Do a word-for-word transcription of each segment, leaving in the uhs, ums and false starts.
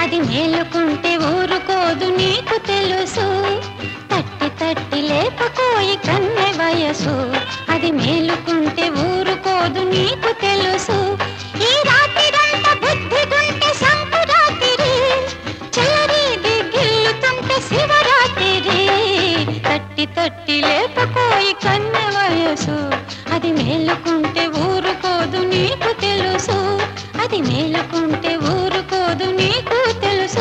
అది మేలుకుంటే ఊరుకోదు నీకు తెలుసు. తట్టి తట్టి లేపకోయి కన్నె వయసు, అది మేలుకుంటే ఊరుకోదు నీకు తెలుసు. ఈ రాత్రిరంతా బుద్ధిగుంటే సంకురాత్రి, చెలరేగి గిల్లుతుంటే శివరాత్రి. తట్టి తట్టి లేపకోయి కన్నె వయసు, అది మేలుకుంటే ఊరుకోదు నీకు తెలుసు. అది మేలుకుంటే ఊరుకోదు నీకు తెలుసు.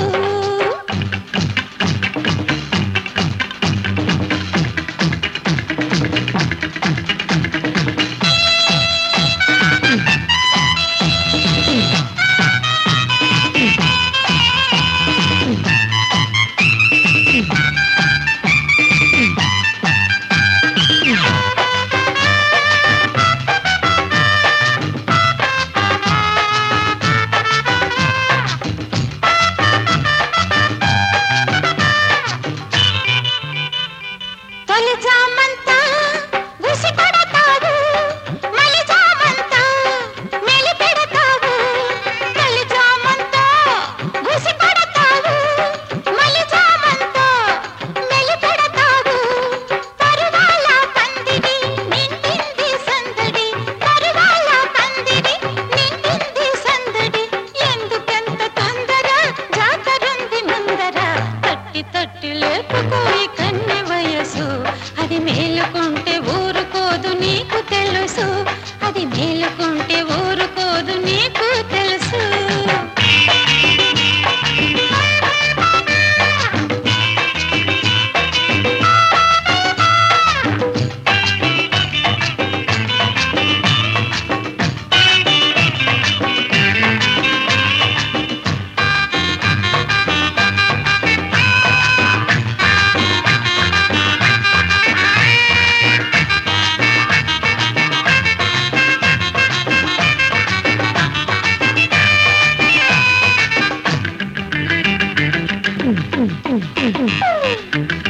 తొలిజామంతా ఉసిపడతావు, మలిజామంతా మెలిపెడతావు. తొలిజామంతా ఉసిపడతావు, మలిజామంతా మెలిపెడతావు. పరువాల పందిరి నిండింది సందడి, పరువాల పందిరి నిండింది సందడి. ఎందుకెంత తొందర, జాతరుంది ముందర. తట్టి తట్టి లేపుకోయి కన్నె వయసు, అది మేలుకుంటే ఊరుకోదు నీకు తెలుసు. అది మేలుకుంటే ఊరుకోదు నీకు తెలుసు. Mm-hmm.